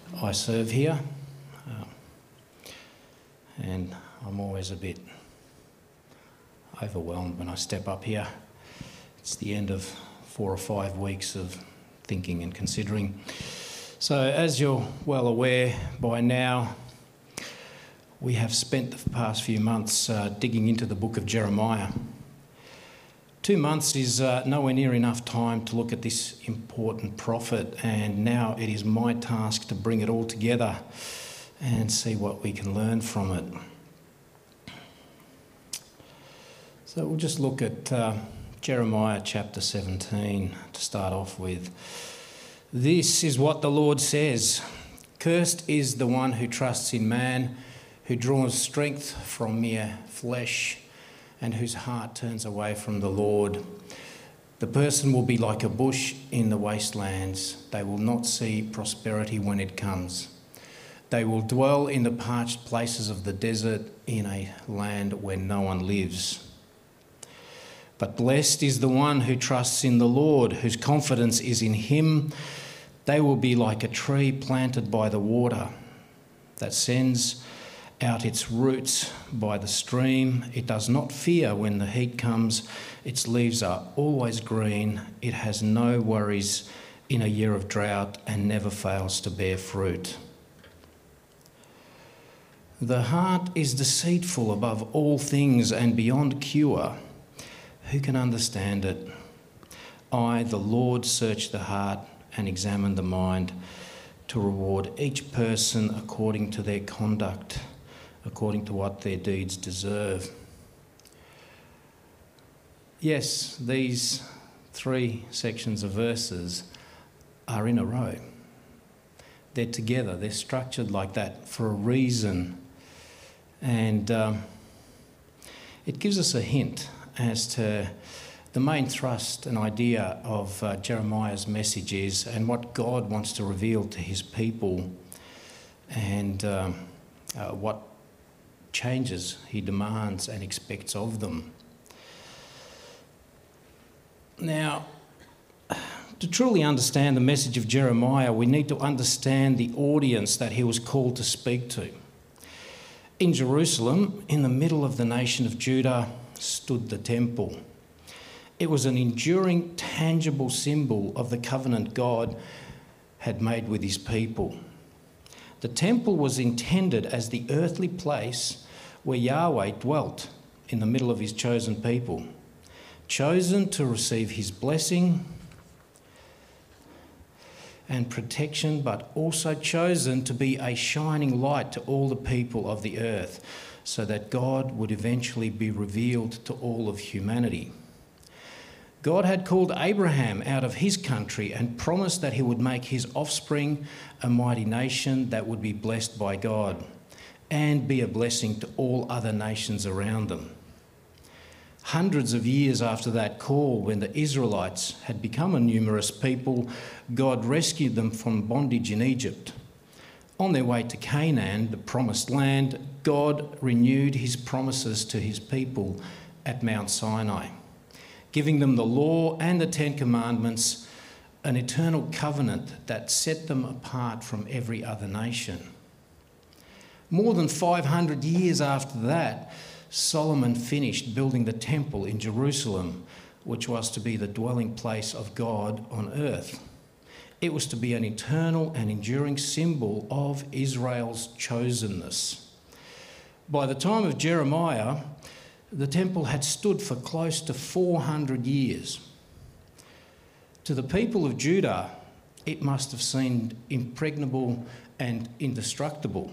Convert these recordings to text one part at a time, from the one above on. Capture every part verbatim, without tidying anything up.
I serve here, uh, and I'm always a bit overwhelmed when I step up here. It's the end of four or five weeks of thinking and considering. So as you're well aware by now, we have spent the past few months uh, digging into the book of Jeremiah. Two months is uh, nowhere near enough time to look at this important prophet, and now it is my task to bring it all together and see what we can learn from it. So we'll just look at uh, Jeremiah chapter seventeen to start off with. This is what the Lord says: "Cursed is the one who trusts in man, who draws strength from mere flesh, and whose heart turns away from the Lord. The person will be like a bush in the wastelands. They will not see prosperity when it comes. They will dwell in the parched places of the desert, in a land where no one lives. But blessed is the one who trusts in the Lord, whose confidence is in him. They will be like a tree planted by the water, that sends out its roots by the stream. It does not fear when the heat comes. Its leaves are always green. It has no worries in a year of drought and never fails to bear fruit. The heart is deceitful above all things and beyond cure. Who can understand it? I, the Lord, search the heart and examine the mind, to reward each person according to their conduct, according to what their deeds deserve." Yes, these three sections of verses are in a row. They're together, they're structured like that for a reason. And um, it gives us a hint as to the main thrust and idea of uh, Jeremiah's message is, and what God wants to reveal to his people, and um, uh, what changes he demands and expects of them. Now, to truly understand the message of Jeremiah, we need to understand the audience that he was called to speak to. In Jerusalem, in the middle of the nation of Judah, stood the temple. It was an enduring, tangible symbol of the covenant God had made with his people. The temple was intended as the earthly place where Yahweh dwelt in the middle of his chosen people, chosen to receive his blessing and protection, but also chosen to be a shining light to all the people of the earth, so that God would eventually be revealed to all of humanity. God had called Abraham out of his country and promised that he would make his offspring a mighty nation that would be blessed by God and be a blessing to all other nations around them. Hundreds of years after that call, when the Israelites had become a numerous people, God rescued them from bondage in Egypt. On their way to Canaan, the promised land, God renewed his promises to his people at Mount Sinai, giving them the law and the Ten Commandments, an eternal covenant that set them apart from every other nation. More than five hundred years after that, Solomon finished building the temple in Jerusalem, which was to be the dwelling place of God on earth. It was to be an eternal and enduring symbol of Israel's chosenness. By the time of Jeremiah, the temple had stood for close to four hundred years. To the people of Judah, it must have seemed impregnable and indestructible.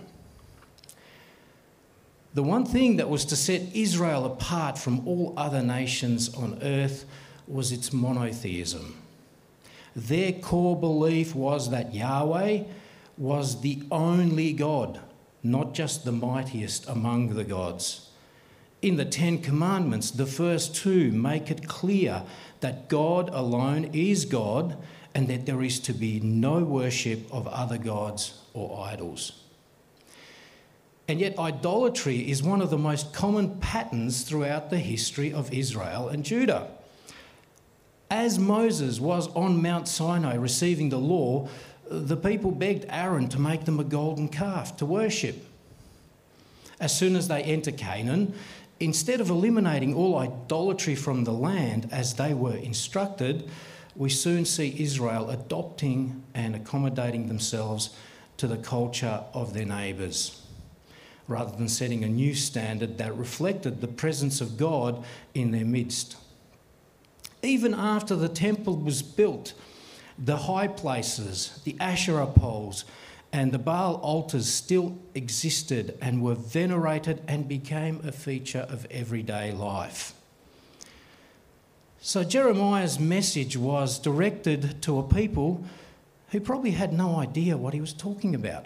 The one thing that was to set Israel apart from all other nations on earth was its monotheism. Their core belief was that Yahweh was the only God, not just the mightiest among the gods. In the Ten Commandments, the first two make it clear that God alone is God and that there is to be no worship of other gods or idols. And yet idolatry is one of the most common patterns throughout the history of Israel and Judah. As Moses was on Mount Sinai receiving the law, the people begged Aaron to make them a golden calf to worship. As soon as they enter Canaan, instead of eliminating all idolatry from the land as they were instructed, we soon see Israel adopting and accommodating themselves to the culture of their neighbours, rather than setting a new standard that reflected the presence of God in their midst. Even after the temple was built, the high places, the Asherah poles, and the Baal altars still existed and were venerated and became a feature of everyday life. So Jeremiah's message was directed to a people who probably had no idea what he was talking about.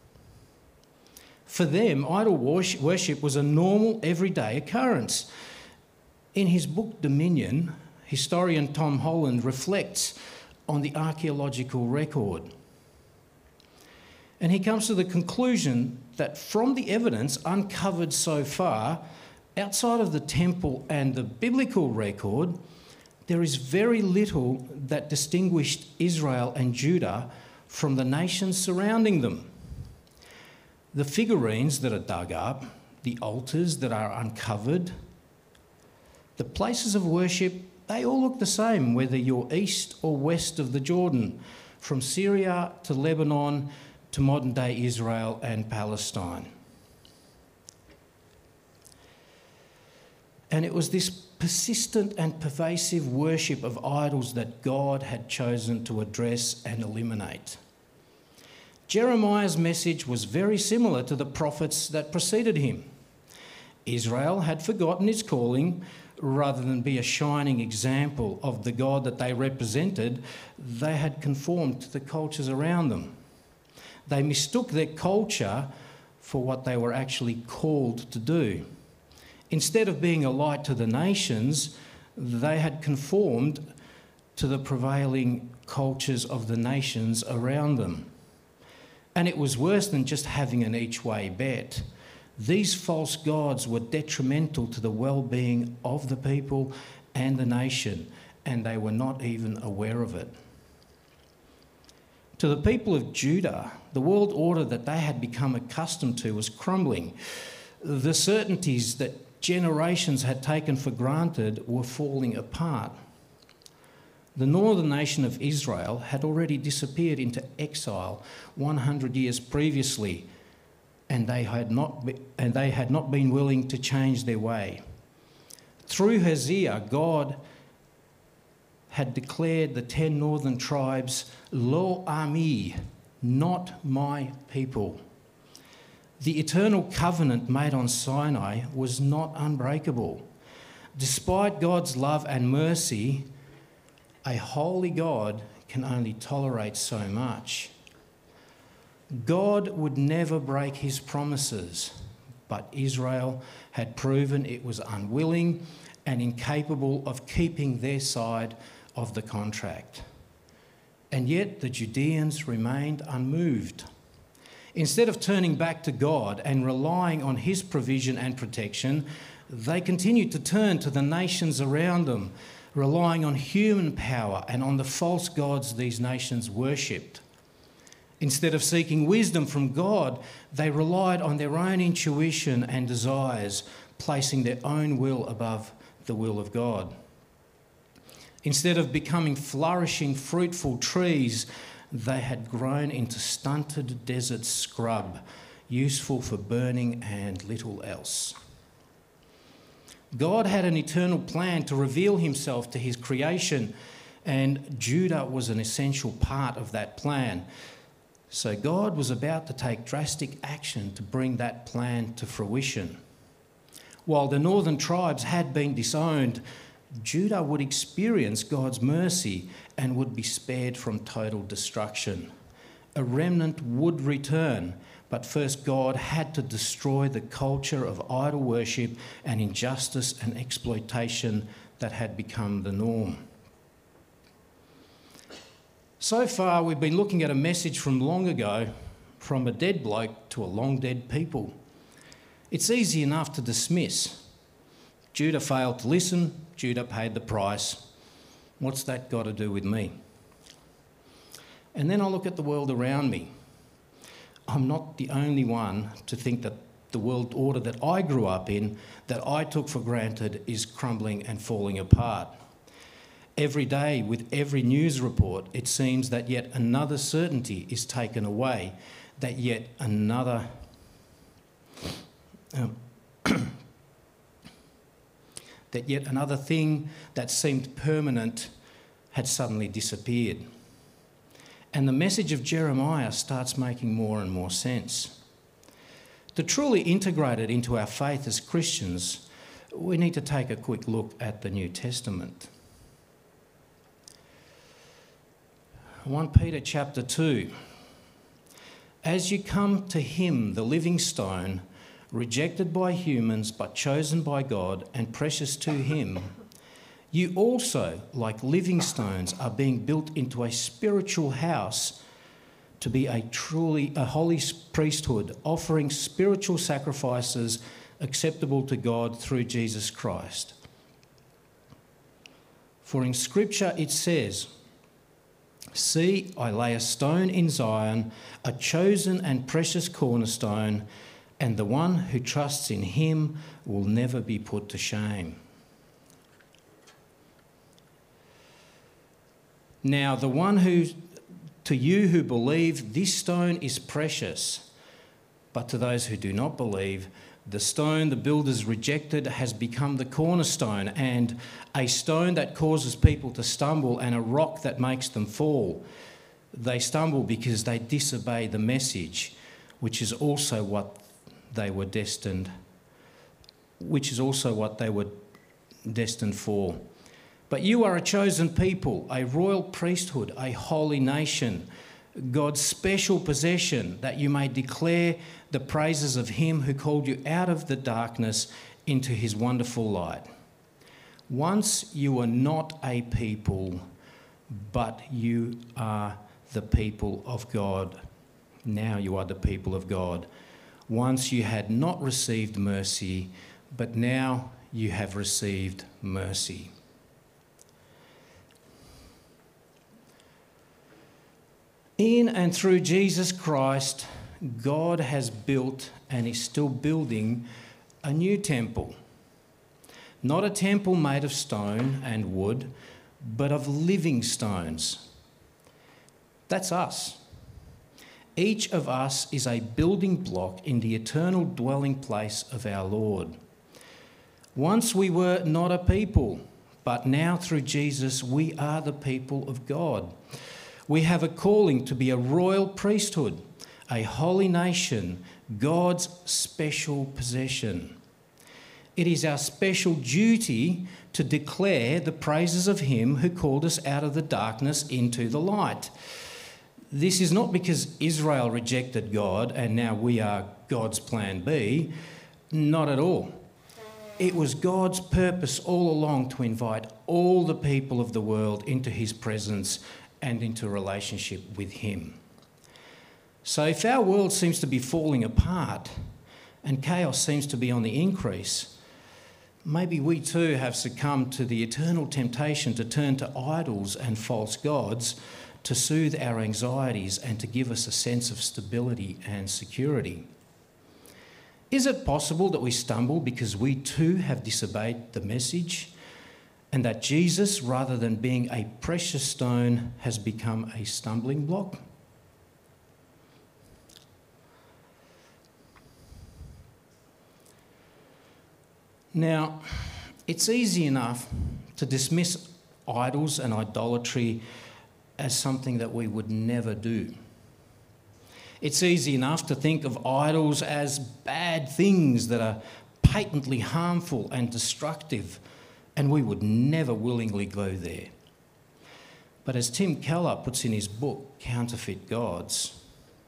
For them, idol worship was a normal, everyday occurrence. In his book Dominion, historian Tom Holland reflects on the archaeological record. And he comes to the conclusion that from the evidence uncovered so far, outside of the temple and the biblical record, there is very little that distinguished Israel and Judah from the nations surrounding them. The figurines that are dug up, the altars that are uncovered, the places of worship, they all look the same, whether you're east or west of the Jordan, from Syria to Lebanon to modern-day Israel and Palestine. And it was this persistent and pervasive worship of idols that God had chosen to address and eliminate. Jeremiah's message was very similar to the prophets that preceded him. Israel had forgotten its calling. Rather than be a shining example of the God that they represented, they had conformed to the cultures around them. They mistook their culture for what they were actually called to do. Instead of being a light to the nations, they had conformed to the prevailing cultures of the nations around them. And it was worse than just having an each-way bet. These false gods were detrimental to the well-being of the people and the nation, and they were not even aware of it. To the people of Judah, the world order that they had become accustomed to was crumbling. The certainties that generations had taken for granted were falling apart. The northern nation of Israel had already disappeared into exile one hundred years previously, and they had not be, and they had not been willing to change their way. Through Hosea, God had declared the ten northern tribes, Lo Ami, not my people. The eternal covenant made on Sinai was not unbreakable. Despite God's love and mercy, a holy God can only tolerate so much. God would never break his promises, but Israel had proven it was unwilling and incapable of keeping their side of the contract. And yet the Judeans remained unmoved. Instead of turning back to God and relying on his provision and protection, they continued to turn to the nations around them, relying on human power and on the false gods these nations worshipped. Instead of seeking wisdom from God, they relied on their own intuition and desires, placing their own will above the will of God. Instead of becoming flourishing, fruitful trees, they had grown into stunted desert scrub, useful for burning and little else. God had an eternal plan to reveal himself to his creation, and Judah was an essential part of that plan. So God was about to take drastic action to bring that plan to fruition. While the northern tribes had been disowned, Judah would experience God's mercy and would be spared from total destruction. A remnant would return, but first God had to destroy the culture of idol worship and injustice and exploitation that had become the norm. So far, we've been looking at a message from long ago, from a dead bloke to a long dead people. It's easy enough to dismiss. Judah failed to listen, Judah paid the price. What's that got to do with me? And then I look at the world around me. I'm not the only one to think that the world order that I grew up in, that I took for granted, is crumbling and falling apart. Every day, with every news report, it seems that yet another certainty is taken away, that yet another um, that yet another thing that seemed permanent had suddenly disappeared. And the message of Jeremiah starts making more and more sense. To truly integrate it into our faith as Christians, we need to take a quick look at the New Testament. First Peter chapter two. As you come to him, the living stone, rejected by humans but chosen by God and precious to him, you also, like living stones, are being built into a spiritual house to be a truly a holy priesthood, offering spiritual sacrifices acceptable to God through Jesus Christ. For in Scripture it says, "See, I lay a stone in Zion, a chosen and precious cornerstone, and the one who trusts in him will never be put to shame." Now, the one who, to you who believe, this stone is precious, but to those who do not believe, the stone the builders rejected has become the cornerstone, and a stone that causes people to stumble, and a rock that makes them fall. They stumble because they disobey the message, which is also what they were destined, which is also what they were destined for. But you are a chosen people, a royal priesthood, a holy nation, God's special possession, that you may declare the praises of him who called you out of the darkness into his wonderful light. Once you were not a people, but you are the people of God. Now you are the people of God. Once you had not received mercy, but now you have received mercy. In and through Jesus Christ, God has built and is still building a new temple. Not a temple made of stone and wood, but of living stones. That's us. Each of us is a building block in the eternal dwelling place of our Lord. Once we were not a people, but now through Jesus we are the people of God. We have a calling to be a royal priesthood, a holy nation, God's special possession. It is our special duty to declare the praises of him who called us out of the darkness into the light. This is not because Israel rejected God and now we are God's plan B. Not at all. It was God's purpose all along to invite all the people of the world into his presence and into relationship with him. So if our world seems to be falling apart and chaos seems to be on the increase, maybe we too have succumbed to the eternal temptation to turn to idols and false gods to soothe our anxieties and to give us a sense of stability and security. Is it possible that we stumble because we too have disobeyed the message, and that Jesus, rather than being a precious stone, has become a stumbling block? Now, it's easy enough to dismiss idols and idolatry as something that we would never do. It's easy enough to think of idols as bad things that are patently harmful and destructive, and we would never willingly go there. But as Tim Keller puts in his book, Counterfeit Gods,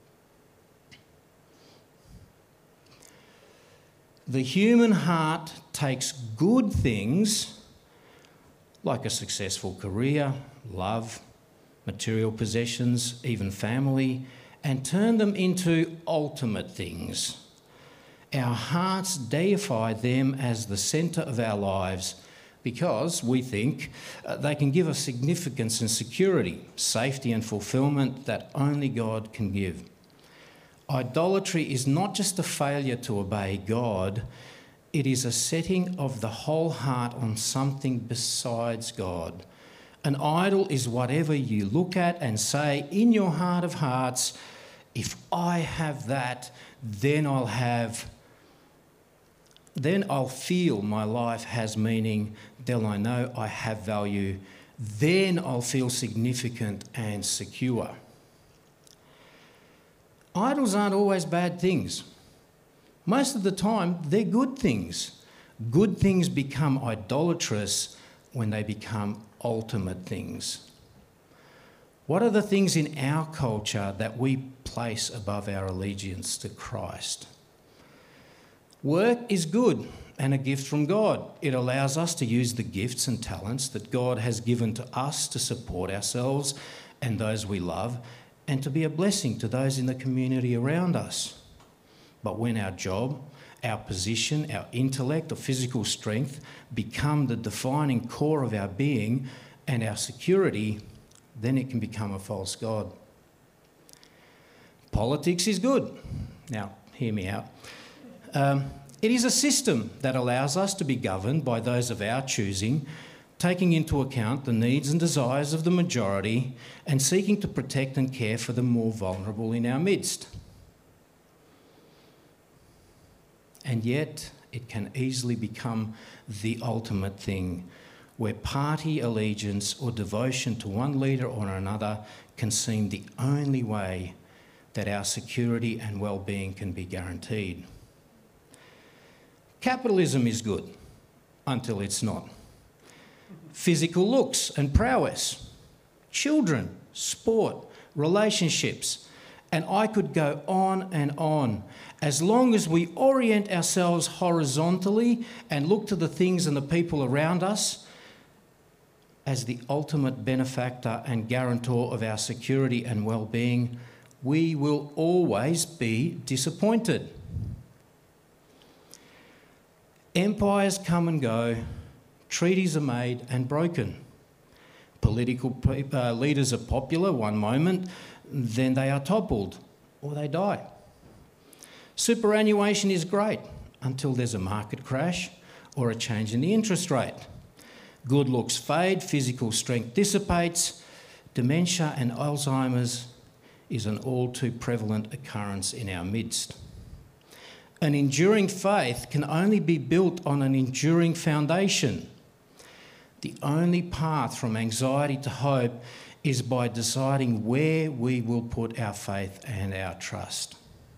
the human heart takes good things like a successful career, love, material possessions, even family, and turn them into ultimate things. Our hearts deify them as the centre of our lives. because we think uh, they can give us significance and security, safety and fulfilment that only God can give. Idolatry is not just a failure to obey God, it is a setting of the whole heart on something besides God. An idol is whatever you look at and say in your heart of hearts, if I have that, then I'll have, then I'll feel my life has meaning, then I know I have value, then I'll feel significant and secure. Idols aren't always bad things. Most of the time, they're good things. Good things become idolatrous when they become ultimate things. What are the things in our culture that we place above our allegiance to Christ? Work is good and a gift from God. It allows us to use the gifts and talents that God has given to us to support ourselves and those we love, and to be a blessing to those in the community around us. But when our job, our position, our intellect or physical strength become the defining core of our being and our security, then it can become a false god. Politics is good. Now, hear me out. Um, it is a system that allows us to be governed by those of our choosing, taking into account the needs and desires of the majority and seeking to protect and care for the more vulnerable in our midst. And yet, it can easily become the ultimate thing, where party allegiance or devotion to one leader or another can seem the only way that our security and well-being can be guaranteed. Capitalism is good until it's not. Physical looks and prowess, children, sport, relationships, and I could go on and on. As long as we orient ourselves horizontally and look to the things and the people around us as the ultimate benefactor and guarantor of our security and well-being, we will always be disappointed. Empires come and go, treaties are made and broken. Political uh, leaders are popular one moment, then they are toppled or they die. Superannuation is great until there's a market crash or a change in the interest rate. Good looks fade, physical strength dissipates, dementia and Alzheimer's is an all too prevalent occurrence in our midst. An enduring faith can only be built on an enduring foundation. The only path from anxiety to hope is by deciding where we will put our faith and our trust.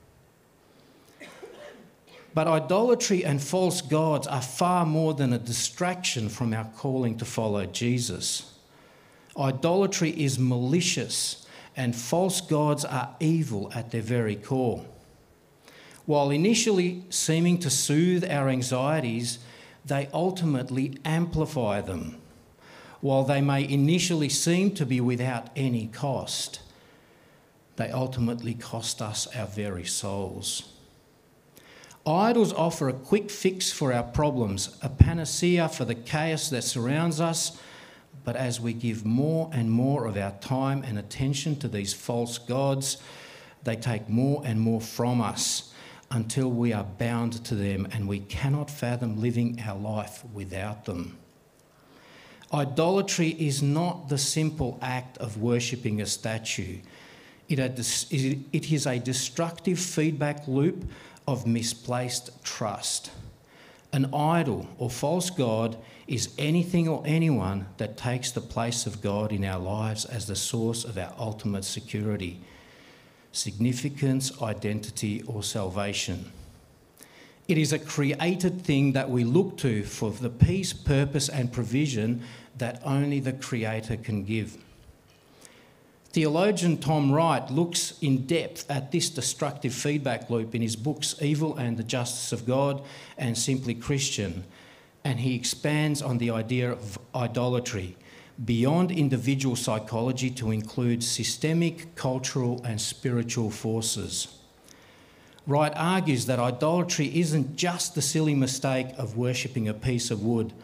But idolatry and false gods are far more than a distraction from our calling to follow Jesus. Idolatry is malicious, and false gods are evil at their very core. While initially seeming to soothe our anxieties, they ultimately amplify them. While they may initially seem to be without any cost, they ultimately cost us our very souls. Idols offer a quick fix for our problems, a panacea for the chaos that surrounds us, but as we give more and more of our time and attention to these false gods, they take more and more from us until we are bound to them and we cannot fathom living our life without them. Idolatry is not the simple act of worshipping a statue. It is a destructive feedback loop of misplaced trust. An idol or false god is anything or anyone that takes the place of God in our lives as the source of our ultimate security, significance, identity, or salvation. It is a created thing that we look to for the peace, purpose, and provision that only the Creator can give. Theologian Tom Wright looks in depth at this destructive feedback loop in his books Evil and the Justice of God and Simply Christian, and he expands on the idea of idolatry beyond individual psychology to include systemic, cultural, and spiritual forces. Wright argues that idolatry isn't just the silly mistake of worshipping a piece of wood.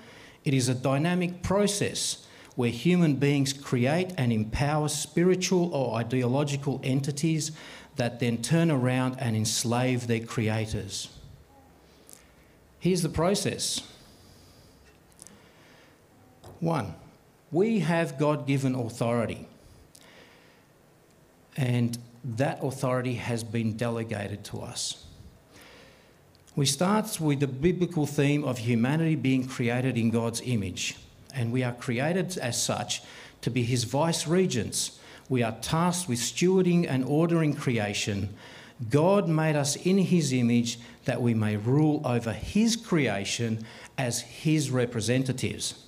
It is a dynamic process where human beings create and empower spiritual or ideological entities that then turn around and enslave their creators. Here's the process. One, we have God-given authority, and that authority has been delegated to us. We start with the biblical theme of humanity being created in God's image, and we are created as such to be his vice-regents. We are tasked with stewarding and ordering creation. God made us in his image that we may rule over his creation as his representatives.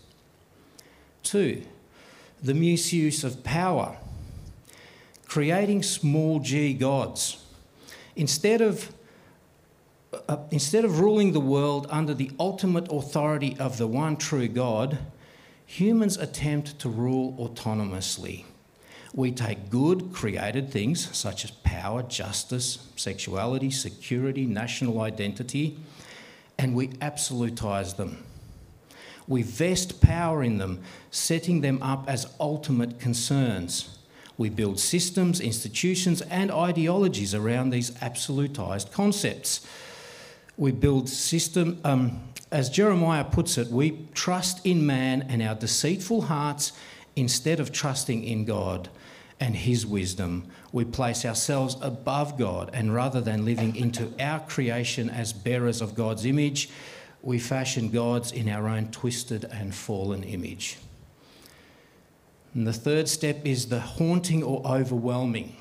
Two, the misuse of power. Creating small g gods. Instead of, uh, instead of ruling the world under the ultimate authority of the one true God, humans attempt to rule autonomously. We take good created things such as power, justice, sexuality, security, national identity, and we absolutise them. We vest power in them, setting them up as ultimate concerns. We build systems, institutions, and ideologies around these absolutised concepts. We build system, um, as Jeremiah puts it, we trust in man and our deceitful hearts instead of trusting in God and his wisdom. We place ourselves above God, and rather than living into our creation as bearers of God's image, we fashion gods in our own twisted and fallen image. And the third step is the haunting or overwhelming.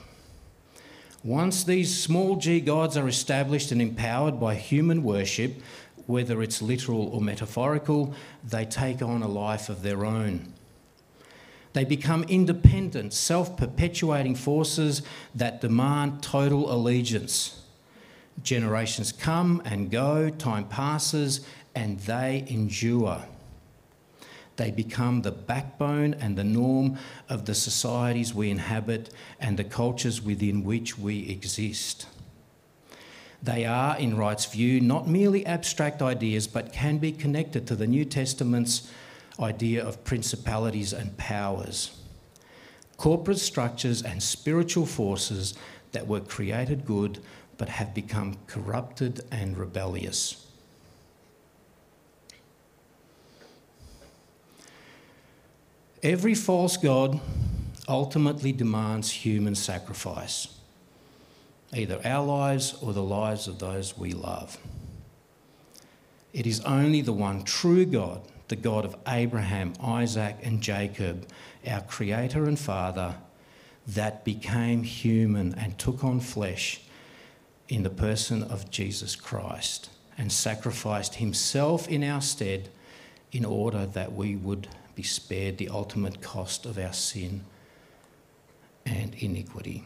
Once these small g gods are established and empowered by human worship, whether it's literal or metaphorical, they take on a life of their own. They become independent, self-perpetuating forces that demand total allegiance. Generations come and go, time passes, and they endure. They become the backbone and the norm of the societies we inhabit and the cultures within which we exist. They are, in Wright's view, not merely abstract ideas, but can be connected to the New Testament's idea of principalities and powers, corporate structures and spiritual forces that were created good but have become corrupted and rebellious. Every false god ultimately demands human sacrifice, either our lives or the lives of those we love. It is only the one true God, the God of Abraham, Isaac, and Jacob, our Creator and Father, that became human and took on flesh in the person of Jesus Christ and sacrificed himself in our stead in order that we would be spared the ultimate cost of our sin and iniquity.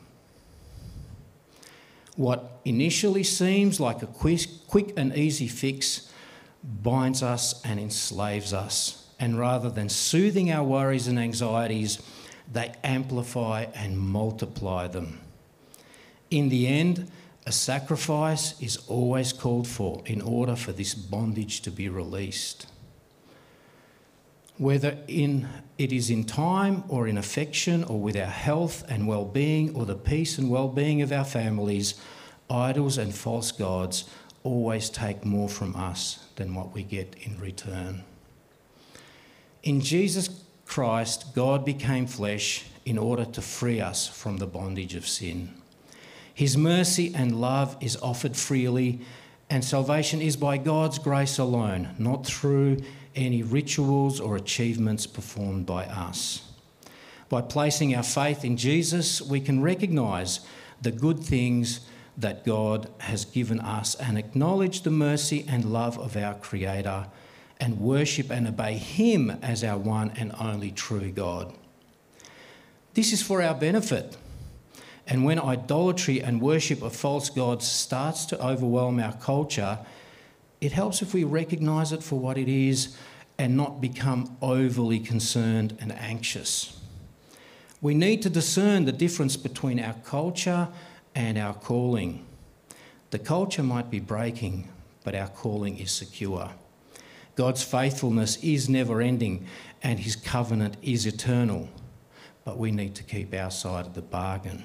What initially seems like a quick, quick and easy fix binds us and enslaves us, and rather than soothing our worries and anxieties, they amplify and multiply them. In the end, a sacrifice is always called for in order for this bondage to be released. Whether in, it is in time or in affection or with our health and well-being or the peace and well-being of our families, idols and false gods always take more from us than what we get in return. In Jesus Christ, God became flesh in order to free us from the bondage of sin. His mercy and love is offered freely, and salvation is by God's grace alone, not through any rituals or achievements performed by us. By placing our faith in Jesus, we can recognise the good things that God has given us and acknowledge the mercy and love of our Creator and worship and obey Him as our one and only true God. This is for our benefit. And when idolatry and worship of false gods starts to overwhelm our culture, it helps if we recognise it for what it is and not become overly concerned and anxious. We need to discern the difference between our culture and our calling. The culture might be breaking, but our calling is secure. God's faithfulness is never-ending and his covenant is eternal, but we need to keep our side of the bargain.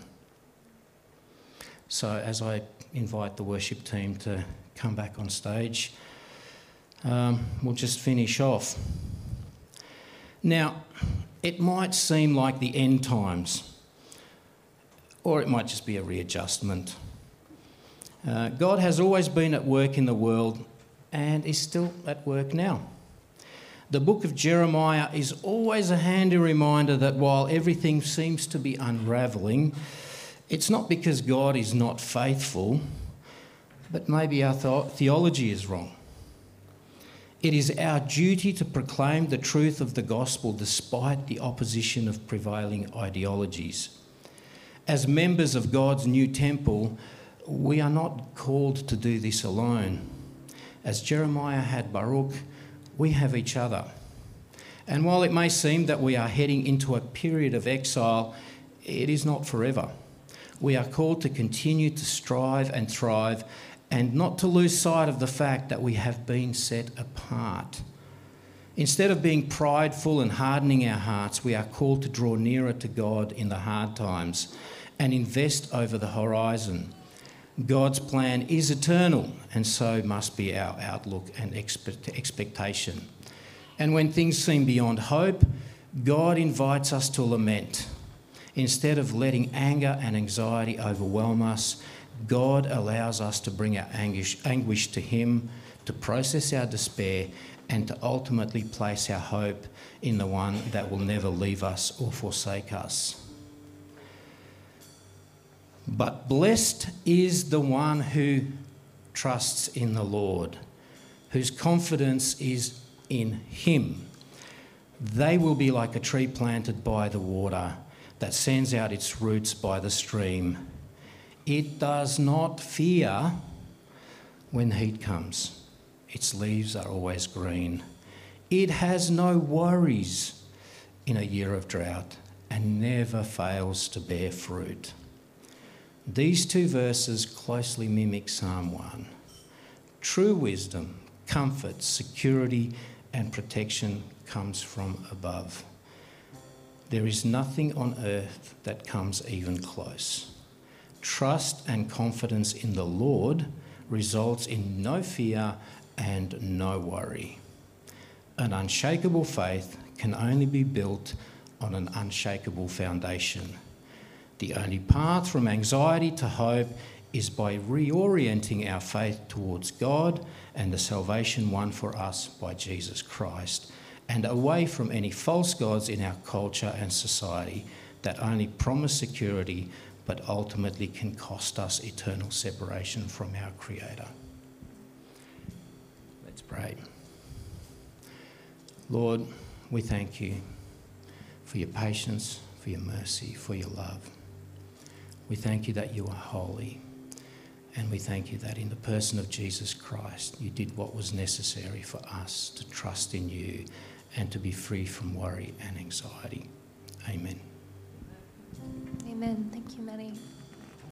So as I invite the worship team to come back on stage, um, we'll just finish off. Now, it might seem like the end times, or it might just be a readjustment. Uh, God has always been at work in the world and is still at work now. The book of Jeremiah is always a handy reminder that while everything seems to be unravelling, it's not because God is not faithful, but maybe our th- theology is wrong. It is our duty to proclaim the truth of the gospel despite the opposition of prevailing ideologies. As members of God's new temple, we are not called to do this alone. As Jeremiah had Baruch, we have each other. And while it may seem that we are heading into a period of exile, it is not forever. We are called to continue to strive and thrive and not to lose sight of the fact that we have been set apart. Instead of being prideful and hardening our hearts, we are called to draw nearer to God in the hard times and invest over the horizon. God's plan is eternal, and so must be our outlook and expect- expectation. And when things seem beyond hope, God invites us to lament. Instead of letting anger and anxiety overwhelm us, God allows us to bring our anguish, anguish to him, to process our despair, and to ultimately place our hope in the one that will never leave us or forsake us. But blessed is the one who trusts in the Lord, whose confidence is in him. They will be like a tree planted by the water that sends out its roots by the stream. It does not fear when heat comes. Its leaves are always green. It has no worries in a year of drought and never fails to bear fruit. These two verses closely mimic Psalm one. True wisdom, comfort, security, and protection comes from above. There is nothing on earth that comes even close. Trust and confidence in the Lord results in no fear and no worry. An unshakable faith can only be built on an unshakable foundation. The only path from anxiety to hope is by reorienting our faith towards God and the salvation won for us by Jesus Christ, and away from any false gods in our culture and society that only promise security but ultimately can cost us eternal separation from our Creator. Let's pray. Lord, we thank you for your patience, for your mercy, for your love. We thank you that you are holy, and we thank you that in the person of Jesus Christ, you did what was necessary for us to trust in you and to be free from worry and anxiety. Amen. Amen. Thank you, Manny.